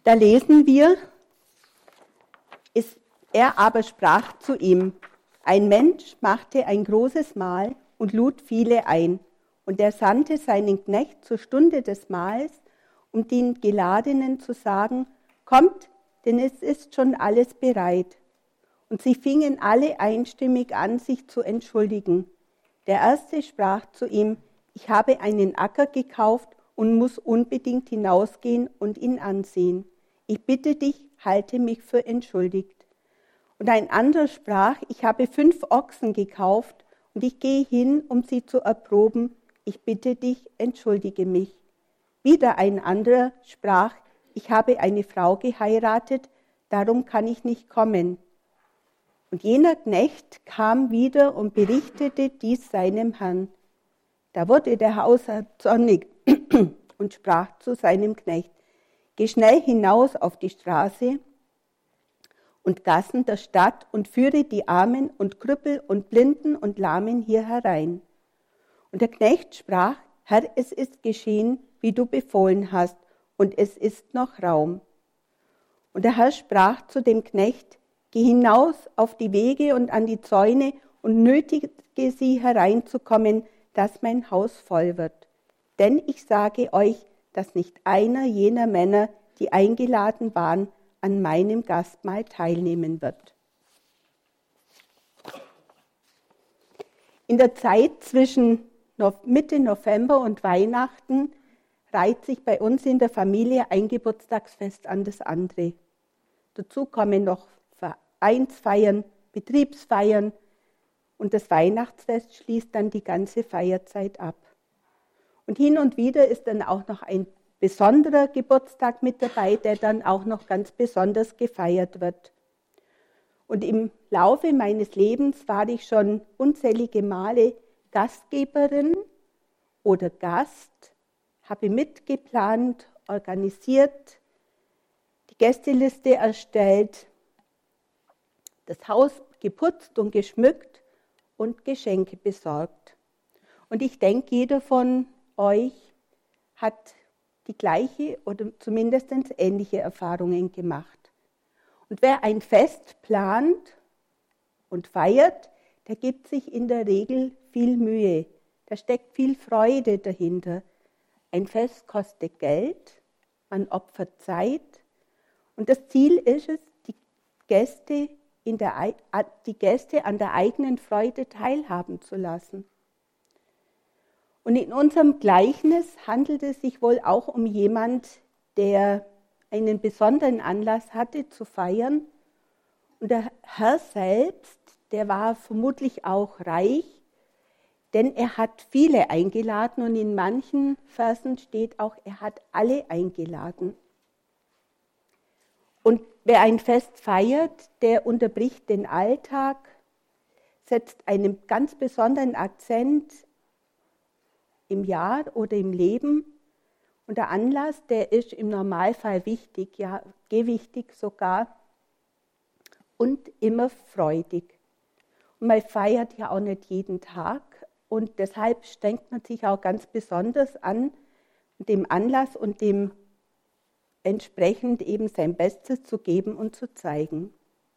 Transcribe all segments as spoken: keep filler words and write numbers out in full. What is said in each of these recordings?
Da lesen wir, es, er aber sprach zu ihm, ein Mensch machte ein großes Mahl und lud viele ein. Und er sandte seinen Knecht zur Stunde des Mahls, um den Geladenen zu sagen, kommt, denn es ist schon alles bereit. Und sie fingen alle einstimmig an, sich zu entschuldigen. Der erste sprach zu ihm, ich habe einen Acker gekauft und muss unbedingt hinausgehen und ihn ansehen. Ich bitte dich, halte mich für entschuldigt. Und ein anderer sprach, ich habe fünf Ochsen gekauft und ich gehe hin, um sie zu erproben. Ich bitte dich, entschuldige mich. Wieder ein anderer sprach, ich habe eine Frau geheiratet, darum kann ich nicht kommen. Und jener Knecht kam wieder und berichtete dies seinem Herrn. Da wurde der Hausherr zornig und sprach zu seinem Knecht, geh schnell hinaus auf die Straße und Gassen der Stadt und führe die Armen und Krüppel und Blinden und Lahmen hier herein. Und der Knecht sprach, Herr, es ist geschehen, wie du befohlen hast, und es ist noch Raum. Und der Herr sprach zu dem Knecht, geh hinaus auf die Wege und an die Zäune und nötige sie hereinzukommen, dass mein Haus voll wird. Denn ich sage euch, dass nicht einer jener Männer, die eingeladen waren, an meinem Gastmahl teilnehmen wird. In der Zeit zwischen Mitte November und Weihnachten reiht sich bei uns in der Familie ein Geburtstagsfest an das andere. Dazu kommen noch Vereinsfeiern, Betriebsfeiern und das Weihnachtsfest schließt dann die ganze Feierzeit ab. Und hin und wieder ist dann auch noch ein besonderer Geburtstag mit dabei, der dann auch noch ganz besonders gefeiert wird. Und im Laufe meines Lebens war ich schon unzählige Male Gastgeberin oder Gast, habe mitgeplant, organisiert, die Gästeliste erstellt, das Haus geputzt und geschmückt und Geschenke besorgt. Und ich denke, jeder von euch hat die gleiche oder zumindest ähnliche Erfahrungen gemacht. Und wer ein Fest plant und feiert, der gibt sich in der Regel viel Mühe. Da steckt viel Freude dahinter. Ein Fest kostet Geld, man opfert Zeit und das Ziel ist es, die Gäste, in der, die Gäste an der eigenen Freude teilhaben zu lassen. Und in unserem Gleichnis handelt es sich wohl auch um jemand, der einen besonderen Anlass hatte zu feiern. Und der Herr selbst, der war vermutlich auch reich, denn er hat viele eingeladen und in manchen Versen steht auch, er hat alle eingeladen. Und wer ein Fest feiert, der unterbricht den Alltag, setzt einen ganz besonderen Akzent im Jahr oder im Leben. Und der Anlass, der ist im Normalfall wichtig, ja, gewichtig sogar und immer freudig. Und man feiert ja auch nicht jeden Tag und deshalb strengt man sich auch ganz besonders an, dem Anlass und dem entsprechend eben sein Bestes zu geben und zu zeigen.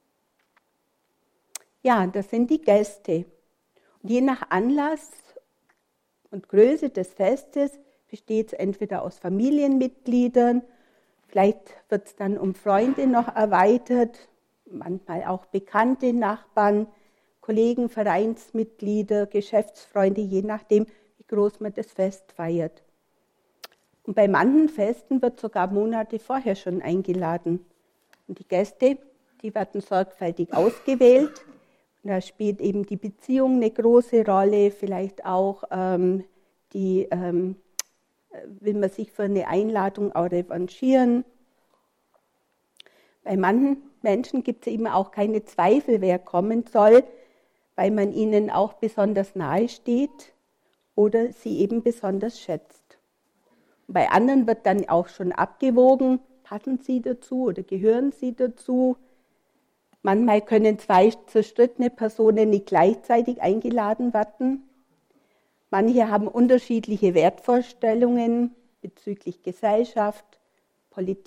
Ja, das sind die Gäste. Und je nach Anlass und Größe des Festes besteht es entweder aus Familienmitgliedern, vielleicht wird es dann um Freunde noch erweitert, manchmal auch bekannte Nachbarn, Kollegen, Vereinsmitglieder, Geschäftsfreunde, je nachdem, wie groß man das Fest feiert. Und bei manchen Festen wird sogar Monate vorher schon eingeladen. Und die Gäste, die werden sorgfältig ausgewählt. Und da spielt eben die Beziehung eine große Rolle, vielleicht auch ähm, die, ähm, will man sich für eine Einladung auch revanchieren. Bei manchen Menschen gibt es eben auch keine Zweifel, wer kommen soll, weil man ihnen auch besonders nahe steht oder sie eben besonders schätzt. Und bei anderen wird dann auch schon abgewogen, passen sie dazu oder gehören sie dazu. Manchmal können zwei zerstrittene Personen nicht gleichzeitig eingeladen werden. Manche haben unterschiedliche Wertvorstellungen bezüglich Gesellschaft, Politik,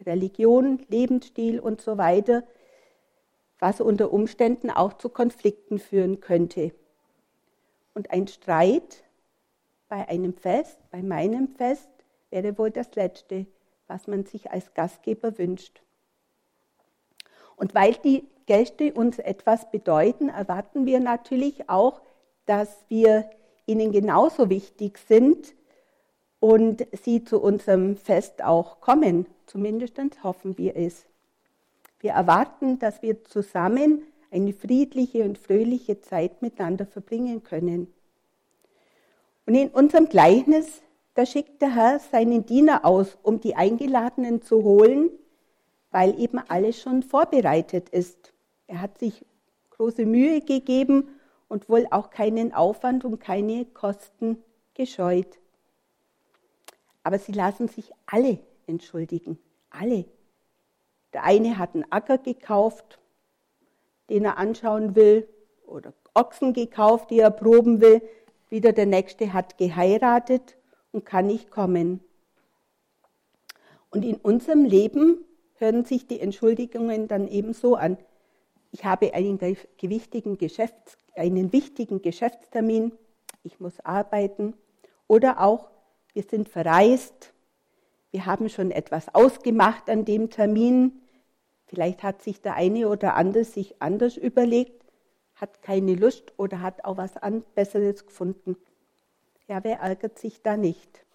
Religion, Lebensstil und so weiter, was unter Umständen auch zu Konflikten führen könnte. Und ein Streit bei einem Fest, bei meinem Fest, wäre wohl das Letzte, was man sich als Gastgeber wünscht. Und weil die Gäste uns etwas bedeuten, erwarten wir natürlich auch, dass wir ihnen genauso wichtig sind und sie zu unserem Fest auch kommen. Zumindest hoffen wir es. Wir erwarten, dass wir zusammen eine friedliche und fröhliche Zeit miteinander verbringen können. Und in unserem Gleichnis, da schickt der Herr seinen Diener aus, um die Eingeladenen zu holen, weil eben alles schon vorbereitet ist. Er hat sich große Mühe gegeben und wohl auch keinen Aufwand und keine Kosten gescheut. Aber sie lassen sich alle entschuldigen, alle. Der eine hat einen Acker gekauft, den er anschauen will, oder Ochsen gekauft, die er proben will. Wieder der nächste hat geheiratet und kann nicht kommen. Und in unserem Leben hören sich die Entschuldigungen dann eben so an. Ich habe einen gewichtigen, Geschäfts-, einen wichtigen Geschäftstermin, ich muss arbeiten. Oder auch, wir sind verreist, wir haben schon etwas ausgemacht an dem Termin. Vielleicht hat sich der eine oder andere sich anders überlegt, hat keine Lust oder hat auch was Besseres gefunden. Ja, wer ärgert sich da nicht?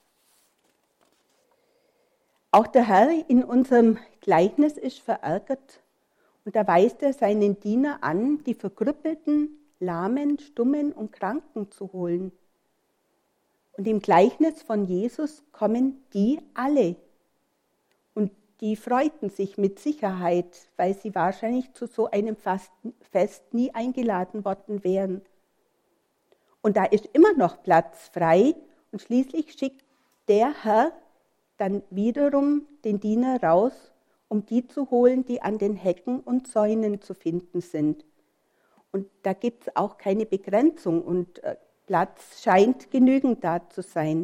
Auch der Herr in unserem Gleichnis ist verärgert und da weist er seinen Diener an, die Verkrüppelten, Lahmen, Stummen und Kranken zu holen. Und im Gleichnis von Jesus kommen die alle. Und die freuten sich mit Sicherheit, weil sie wahrscheinlich zu so einem Fest nie eingeladen worden wären. Und da ist immer noch Platz frei und schließlich schickt der Herr dann wiederum den Diener raus, um die zu holen, die an den Hecken und Zäunen zu finden sind. Und da gibt es auch keine Begrenzung und Platz scheint genügend da zu sein.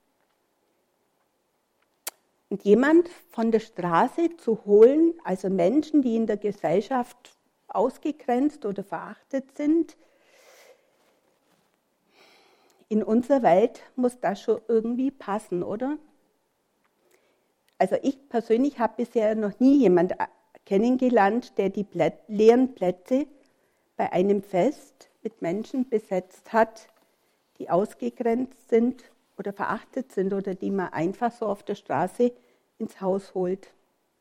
Und jemand von der Straße zu holen, also Menschen, die in der Gesellschaft ausgegrenzt oder verachtet sind, in unserer Welt muss das schon irgendwie passen, oder? Also ich persönlich habe bisher noch nie jemanden kennengelernt, der die Plä- leeren Plätze bei einem Fest mit Menschen besetzt hat, die ausgegrenzt sind oder verachtet sind oder die man einfach so auf der Straße ins Haus holt.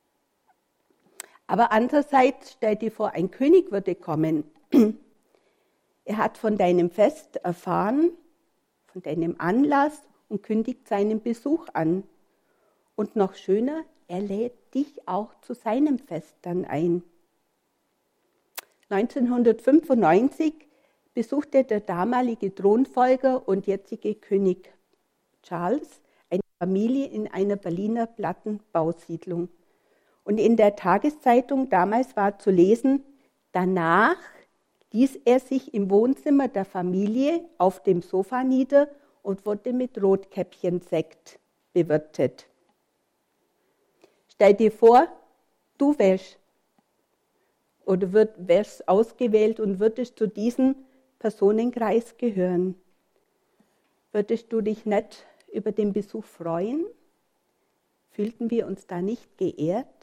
Aber andererseits, stell dir vor, ein König würde kommen. Er hat von deinem Fest erfahren, von deinem Anlass und kündigt seinen Besuch an. Und noch schöner, er lädt dich auch zu seinem Fest dann ein. neunzehnhundertfünfundneunzig besuchte der damalige Thronfolger und jetzige König Charles eine Familie in einer Berliner Plattenbausiedlung. Und in der Tageszeitung damals war zu lesen, danach ließ er sich im Wohnzimmer der Familie auf dem Sofa nieder und wurde mit Rotkäppchensekt bewirtet. Stell dir vor, du wärst oder wärst ausgewählt und würdest zu diesem Personenkreis gehören. Würdest du dich nicht über den Besuch freuen? Fühlten wir uns da nicht geehrt?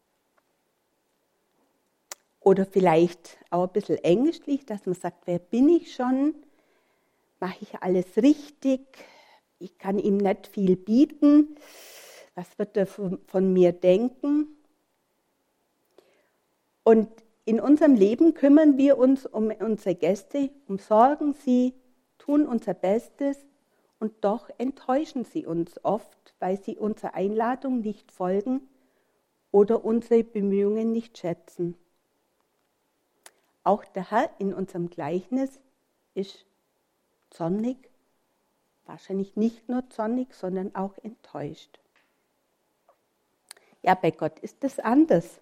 Oder vielleicht auch ein bisschen ängstlich, dass man sagt, wer bin ich schon? Mache ich alles richtig? Ich kann ihm nicht viel bieten. Was wird er von, von mir denken? Und in unserem Leben kümmern wir uns um unsere Gäste, umsorgen sie, tun unser Bestes und doch enttäuschen sie uns oft, weil sie unserer Einladung nicht folgen oder unsere Bemühungen nicht schätzen. Auch der Herr in unserem Gleichnis ist zornig, wahrscheinlich nicht nur zornig, sondern auch enttäuscht. Ja, bei Gott ist das anders.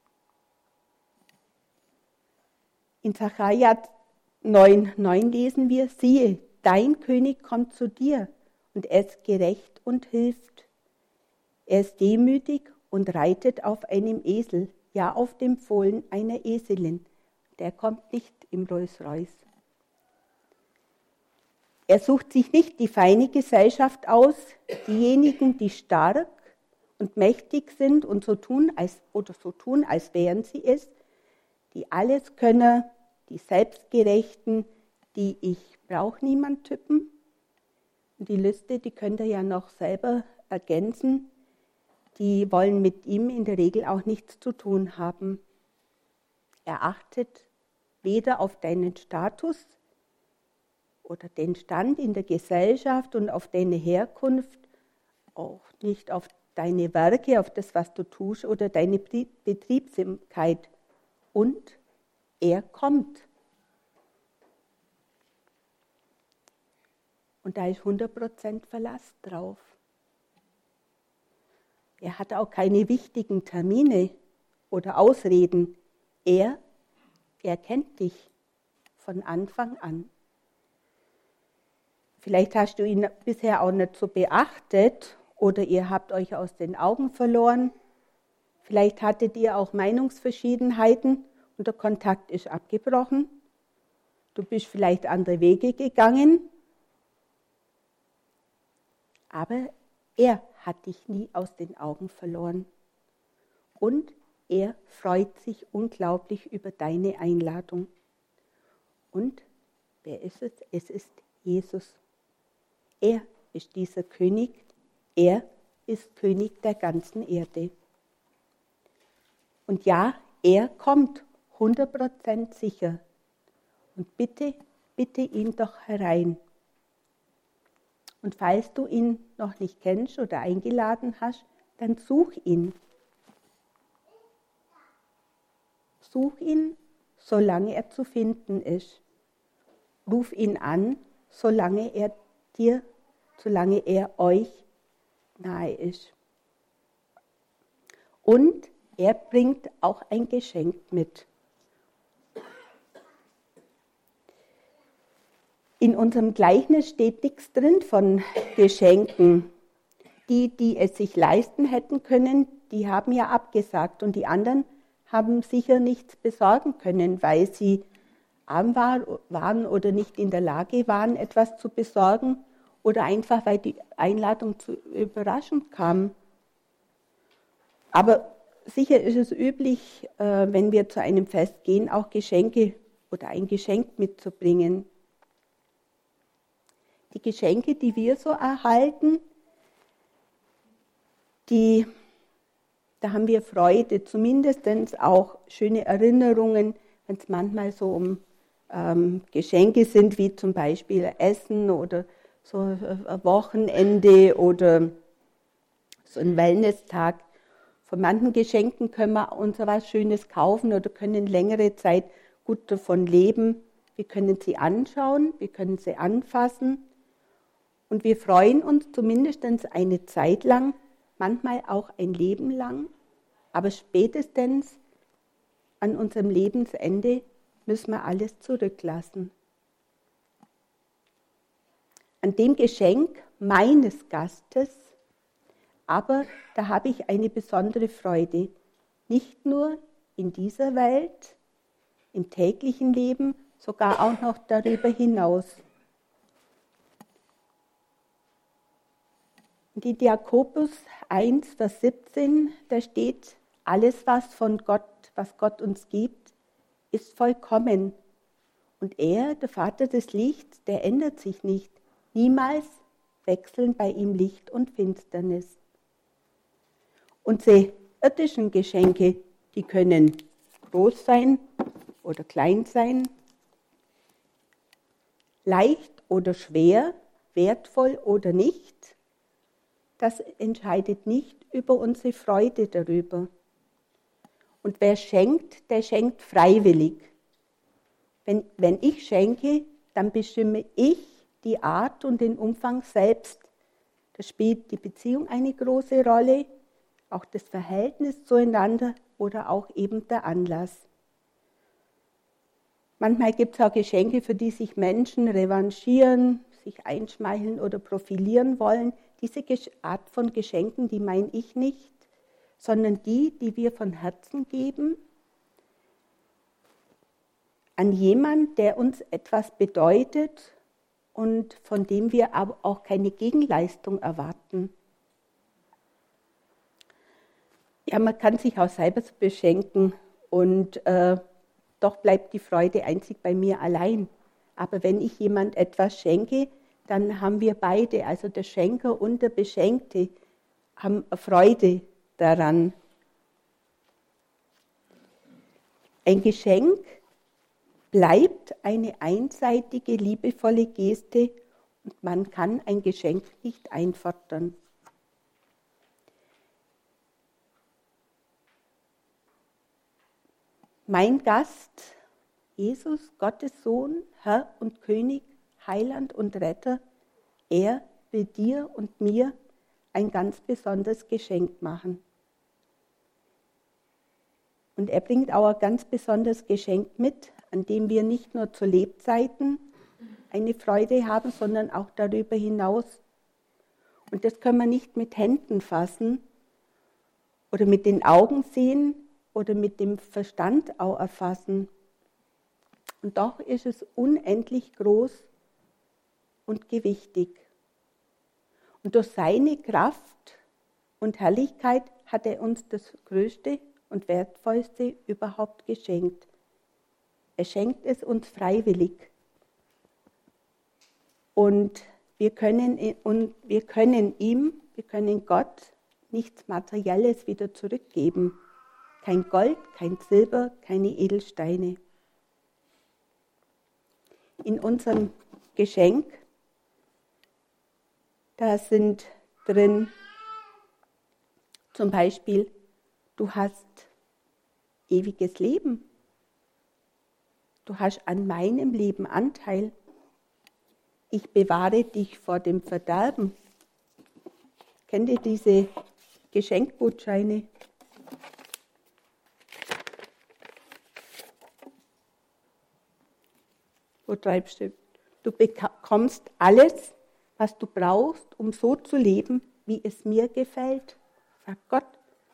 In Sacharja neun neun lesen wir, siehe, dein König kommt zu dir und er ist gerecht und hilft. Er ist demütig und reitet auf einem Esel, ja auf dem Fohlen einer Eselin. Der kommt nicht im Rolls-Royce. Er sucht sich nicht die feine Gesellschaft aus, diejenigen, die stark und mächtig sind und so tun, als, oder so tun, als wären sie es, die Alleskönner, die Selbstgerechten, die ich brauche niemand Typen. Und die Liste, die könnt ihr ja noch selber ergänzen, die wollen mit ihm in der Regel auch nichts zu tun haben. Er achtet weder auf deinen Status oder den Stand in der Gesellschaft und auf deine Herkunft, auch nicht auf deine Werke, auf das, was du tust oder deine Betriebsamkeit. Und er kommt. Und da ist hundert Prozent Verlass drauf. Er hat auch keine wichtigen Termine oder Ausreden. Er, er kennt dich von Anfang an. Vielleicht hast du ihn bisher auch nicht so beachtet oder ihr habt euch aus den Augen verloren. Vielleicht hattet ihr auch Meinungsverschiedenheiten und der Kontakt ist abgebrochen. Du bist vielleicht andere Wege gegangen. Aber er hat dich nie aus den Augen verloren. Und er freut sich unglaublich über deine Einladung. Und wer ist es? Es ist Jesus. Er ist dieser König. Er ist König der ganzen Erde. Und ja, er kommt hundert Prozent sicher. Und bitte, bitte ihn doch herein. Und falls du ihn noch nicht kennst oder eingeladen hast, dann such ihn. Such ihn, solange er zu finden ist. Ruf ihn an, solange er dir, solange er euch nahe ist. Und er bringt auch ein Geschenk mit. In unserem Gleichnis steht nichts drin von Geschenken. Die, die es sich leisten hätten können, die haben ja abgesagt. Und die anderen haben sicher nichts besorgen können, weil sie arm waren oder nicht in der Lage waren, etwas zu besorgen. Oder einfach, weil die Einladung zu überraschend kam. Aber sicher ist es üblich, wenn wir zu einem Fest gehen, auch Geschenke oder ein Geschenk mitzubringen. Die Geschenke, die wir so erhalten, die, da haben wir Freude, zumindest auch schöne Erinnerungen, wenn es manchmal so um ähm, Geschenke sind, wie zum Beispiel Essen oder so ein Wochenende oder so ein Wellness-Tag. Von manchen Geschenken können wir uns was Schönes kaufen oder können längere Zeit gut davon leben. Wir können sie anschauen, wir können sie anfassen. Und wir freuen uns zumindest eine Zeit lang, manchmal auch ein Leben lang, aber spätestens an unserem Lebensende müssen wir alles zurücklassen. An dem Geschenk meines Gastes, aber da habe ich eine besondere Freude, nicht nur in dieser Welt, im täglichen Leben, sogar auch noch darüber hinaus. In Jakobus eins, Vers siebzehn, da steht, alles, was von Gott, was Gott uns gibt, ist vollkommen. Und er, der Vater des Lichts, der ändert sich nicht. Niemals wechseln bei ihm Licht und Finsternis. Unsere irdischen Geschenke, die können groß sein oder klein sein, leicht oder schwer, wertvoll oder nicht. Das entscheidet nicht über unsere Freude darüber. Und wer schenkt, der schenkt freiwillig. Wenn, wenn ich schenke, dann bestimme ich die Art und den Umfang selbst. Da spielt die Beziehung eine große Rolle, auch das Verhältnis zueinander oder auch eben der Anlass. Manchmal gibt es auch Geschenke, für die sich Menschen revanchieren, sich einschmeicheln oder profilieren wollen. Diese Art von Geschenken, die meine ich nicht, sondern die, die wir von Herzen geben, an jemanden, der uns etwas bedeutet und von dem wir aber auch keine Gegenleistung erwarten. Ja, man kann sich auch selber so beschenken und äh, doch bleibt die Freude einzig bei mir allein. Aber wenn ich jemand etwas schenke, dann haben wir beide, also der Schenker und der Beschenkte, haben Freude daran. Ein Geschenk bleibt eine einseitige, liebevolle Geste und man kann ein Geschenk nicht einfordern. Mein Gast, Jesus, Gottes Sohn, Herr und König, Heiland und Retter, er will dir und mir ein ganz besonderes Geschenk machen. Und er bringt auch ein ganz besonderes Geschenk mit, an dem wir nicht nur zu Lebzeiten eine Freude haben, sondern auch darüber hinaus. Und das können wir nicht mit Händen fassen oder mit den Augen sehen oder mit dem Verstand auch erfassen. Und doch ist es unendlich groß und gewichtig. Und durch seine Kraft und Herrlichkeit hat er uns das Größte und Wertvollste überhaupt geschenkt. Er schenkt es uns freiwillig. Und wir können, und wir können ihm, wir können Gott nichts Materielles wieder zurückgeben. Kein Gold, kein Silber, keine Edelsteine. In unserem Geschenk, da sind drin zum Beispiel, du hast ewiges Leben. Du hast an meinem Leben Anteil. Ich bewahre dich vor dem Verderben. Kennt ihr diese Geschenkgutscheine? Wo treibst du? Du bekommst alles, was du brauchst, um so zu leben, wie es mir gefällt, sagt Gott.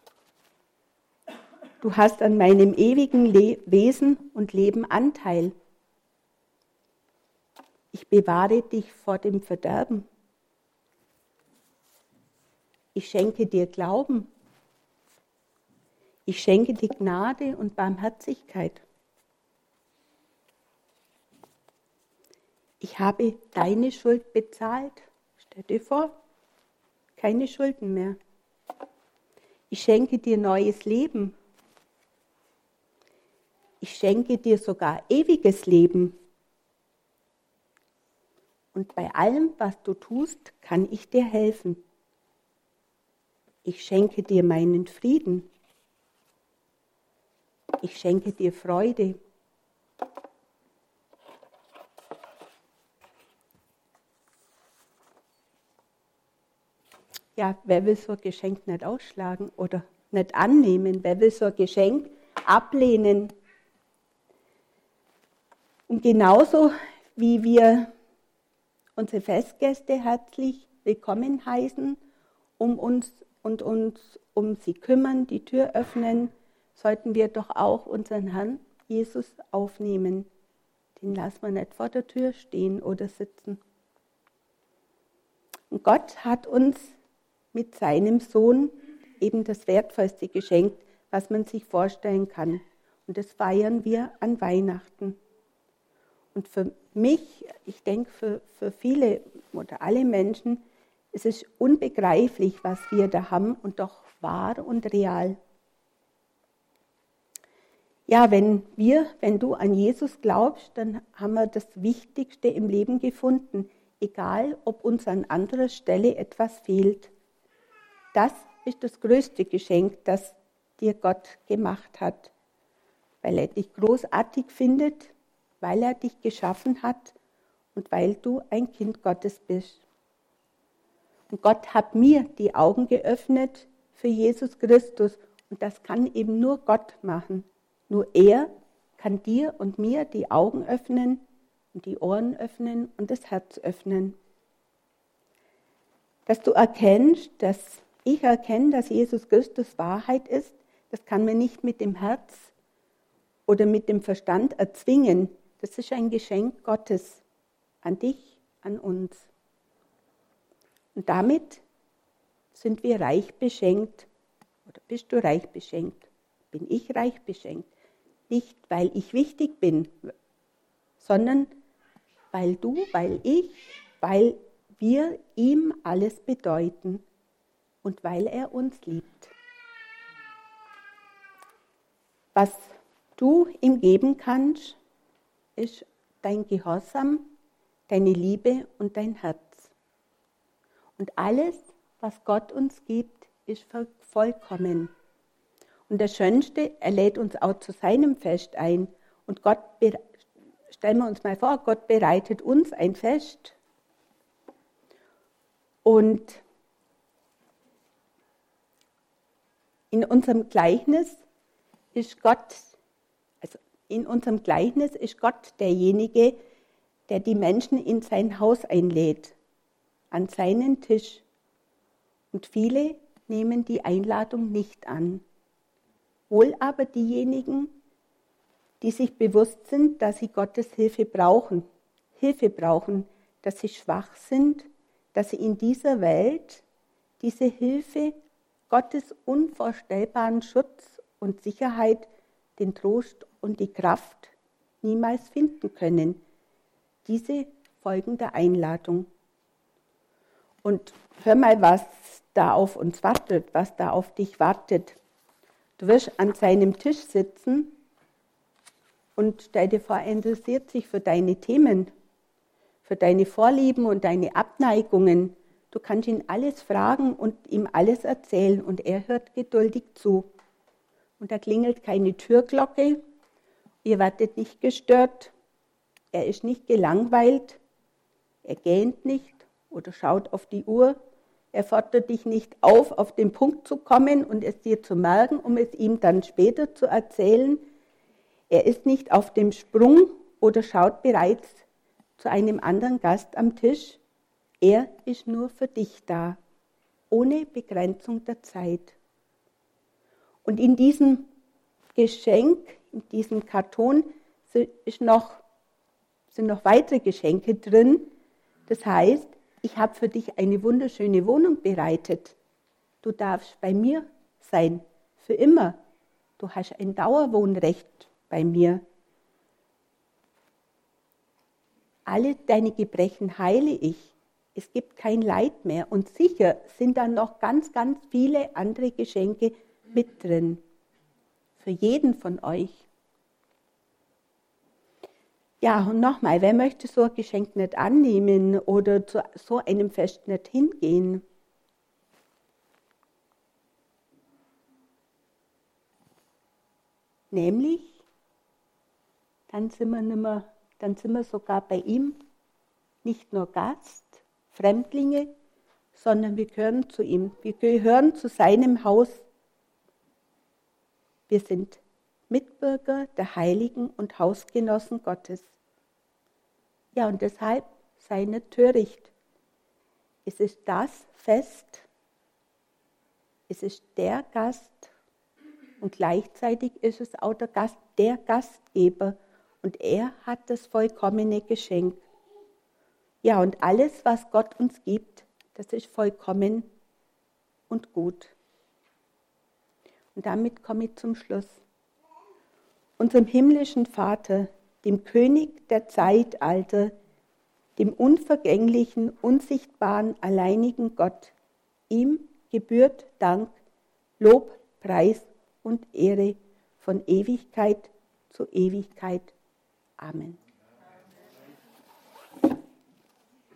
Du hast an meinem ewigen Le- Wesen und Leben Anteil. Ich bewahre dich vor dem Verderben. Ich schenke dir Glauben. Ich schenke dir Gnade und Barmherzigkeit. Ich habe deine Schuld bezahlt. Stell dir vor, keine Schulden mehr. Ich schenke dir neues Leben. Ich schenke dir sogar ewiges Leben. Und bei allem, was du tust, kann ich dir helfen. Ich schenke dir meinen Frieden. Ich schenke dir Freude. Ja, wer will so ein Geschenk nicht ausschlagen oder nicht annehmen? Wer will so ein Geschenk ablehnen? Und genauso wie wir unsere Festgäste herzlich willkommen heißen, um uns und uns um sie kümmern, die Tür öffnen, sollten wir doch auch unseren Herrn Jesus aufnehmen. Den lassen wir nicht vor der Tür stehen oder sitzen. Und Gott hat uns mit seinem Sohn eben das wertvollste geschenkt, was man sich vorstellen kann. Und das feiern wir an Weihnachten. Und für mich, ich denke für, für viele oder alle Menschen, es ist unbegreiflich, was wir da haben und doch wahr und real. Ja, wenn wir, wenn du an Jesus glaubst, dann haben wir das Wichtigste im Leben gefunden, egal ob uns an anderer Stelle etwas fehlt. Das ist das größte Geschenk, das dir Gott gemacht hat, weil er dich großartig findet, weil er dich geschaffen hat und weil du ein Kind Gottes bist. Und Gott hat mir die Augen geöffnet für Jesus Christus und das kann eben nur Gott machen. Nur er kann dir und mir die Augen öffnen und die Ohren öffnen und das Herz öffnen. Dass du erkennst, dass ich erkenne, dass Jesus Christus Wahrheit ist, das kann man nicht mit dem Herz oder mit dem Verstand erzwingen. Das ist ein Geschenk Gottes an dich, an uns. Und damit sind wir reich beschenkt. Oder bist du reich beschenkt? Bin ich reich beschenkt? Nicht, weil ich wichtig bin, sondern weil du, weil ich, weil wir ihm alles bedeuten und weil er uns liebt. Was du ihm geben kannst, ist dein Gehorsam, deine Liebe und dein Herz. Und alles, was Gott uns gibt, ist vollkommen. Und das Schönste, er lädt uns auch zu seinem Fest ein. Und Gott, stellen wir uns mal vor, Gott bereitet uns ein Fest. Und in unserem Gleichnis ist Gott, also in unserem Gleichnis ist Gott derjenige, der die Menschen in sein Haus einlädt, an seinen Tisch. Und viele nehmen die Einladung nicht an. Wohl aber diejenigen, die sich bewusst sind, dass sie Gottes Hilfe brauchen, Hilfe brauchen, dass sie schwach sind, dass sie in dieser Welt diese Hilfe, Gottes unvorstellbaren Schutz und Sicherheit, den Trost und die Kraft niemals finden können. Diese folgen der Einladung. Und hör mal, was da auf uns wartet, was da auf dich wartet. Du wirst an seinem Tisch sitzen und stell dir vor, er interessiert sich für deine Themen, für deine Vorlieben und deine Abneigungen. Du kannst ihn alles fragen und ihm alles erzählen und er hört geduldig zu. Und da klingelt keine Türglocke, ihr werdet nicht gestört, er ist nicht gelangweilt, er gähnt nicht oder schaut auf die Uhr. Er fordert dich nicht auf, auf den Punkt zu kommen und es dir zu merken, um es ihm dann später zu erzählen. Er ist nicht auf dem Sprung oder schaut bereits zu einem anderen Gast am Tisch. Er ist nur für dich da, ohne Begrenzung der Zeit. Und in diesem Geschenk, in diesem Karton ist noch, sind noch weitere Geschenke drin. Das heißt, ich habe für dich eine wunderschöne Wohnung bereitet. Du darfst bei mir sein, für immer. Du hast ein Dauerwohnrecht bei mir. Alle deine Gebrechen heile ich. Es gibt kein Leid mehr. Und sicher sind dann noch ganz, ganz viele andere Geschenke mit drin. Für jeden von euch. Ja, und nochmal, wer möchte so ein Geschenk nicht annehmen oder zu so einem Fest nicht hingehen? Nämlich, dann sind wir, nicht mehr, dann sind wir sogar bei ihm nicht nur Gast, Fremdlinge, sondern wir gehören zu ihm. Wir gehören zu seinem Haus. Wir sind Mitbürger der Heiligen und Hausgenossen Gottes. Ja, und deshalb sei nicht töricht. Es ist das Fest, es ist der Gast und gleichzeitig ist es auch der, Gast, der Gastgeber und er hat das vollkommene Geschenk. Ja, und alles, was Gott uns gibt, das ist vollkommen und gut. Und damit komme ich zum Schluss. Unserem himmlischen Vater, dem König der Zeitalter, dem unvergänglichen, unsichtbaren, alleinigen Gott, ihm gebührt Dank, Lob, Preis und Ehre von Ewigkeit zu Ewigkeit. Amen.